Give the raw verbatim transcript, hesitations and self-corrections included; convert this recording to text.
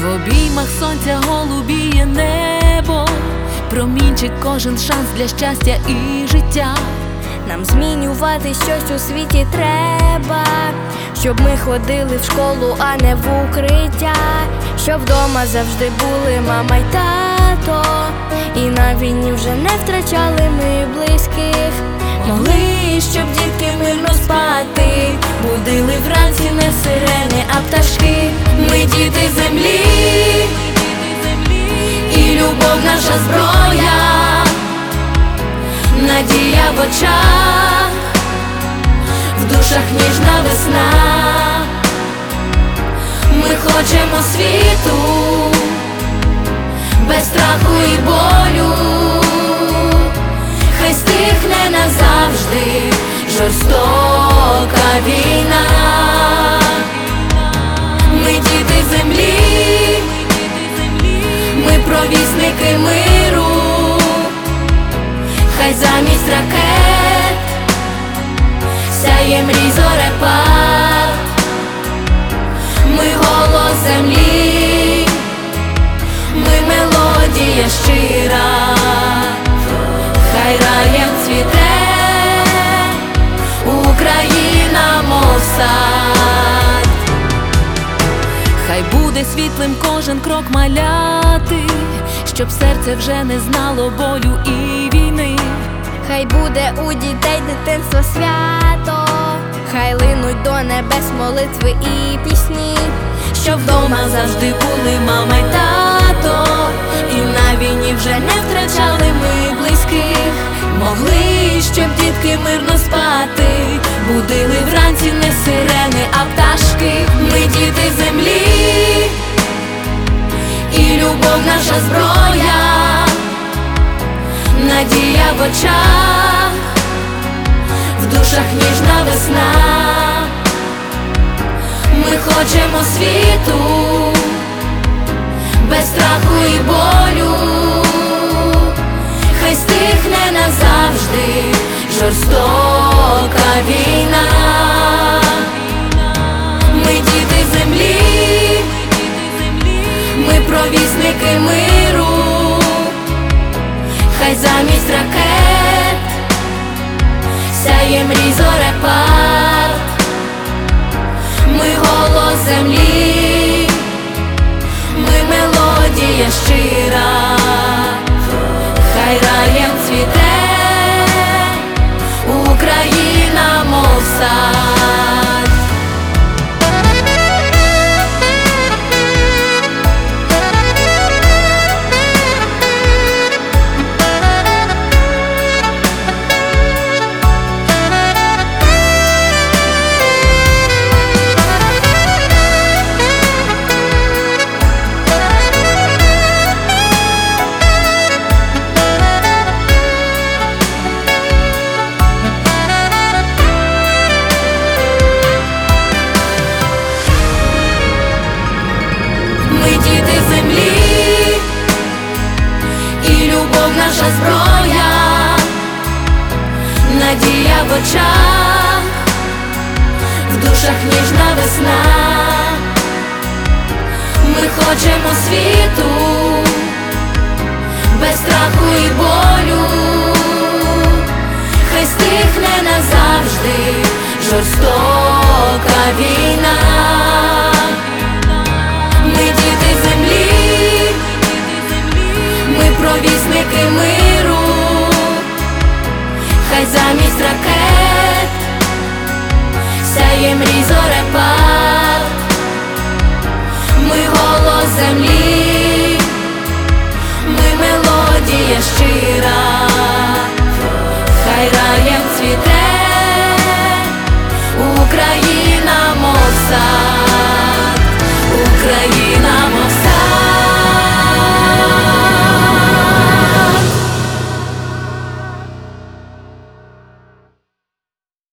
В обіймах сонця голубіє небо, промінчик кожен шанс для щастя і життя. Нам змінювати щось у світі треба, щоб ми ходили в школу, а не в укриття, щоб вдома завжди були мама й тато, і на війні вже не втрачали ми близьких. Могли, щоб дітки мирно спати, будили вранці не сирени, а пташки. Ми діти землі, і любов наша зброя, надія в очах, в душах ніжна весна. Ми хочемо світу без страху і болю, хай стихне назавжди жорстока війна. Ми діти землі, ми провісники миру, хай замість ракет сяє мрій зорепад. Ми голос землі, ми мелодія щира, хай раєм цвіте Україна, мов сад. Хай буде світлим кожен крок маляти, щоб серце вже не знало болю і війни. Хай буде у дітей дитинство свято, хай линуть до небес молитви і пісні, щоб вдома завжди були мама й тато, і на війні вже не втрачали ми близьких. Могли, щоб дітки мирно спати, будили вранці не сирени, а пташки. Ми діти землі, і любов наша зброя, надія в очах, в душах ніжна весна. Ми хочемо світу без страху і болю, хай стихне назавжди жорстока війна. Ми діти землі, ми провісники миру, хай замість ракет сяє мрій зорепад. Ми голос землі, ми мелодія щира, хай раєм цвіте Україна, мов сад. Наша зброя, надія в очах, в душах ніжна весна. Ми хочемо світу без страху і болю, хай стихне назавжди жорстока війна. Ми діти землі, ми провісники миру, хай замість ракет сяє мрій зорепад. Ми голос землі, ми мелодія щира, хай раєм цвіте Україна, мов сад. Україна,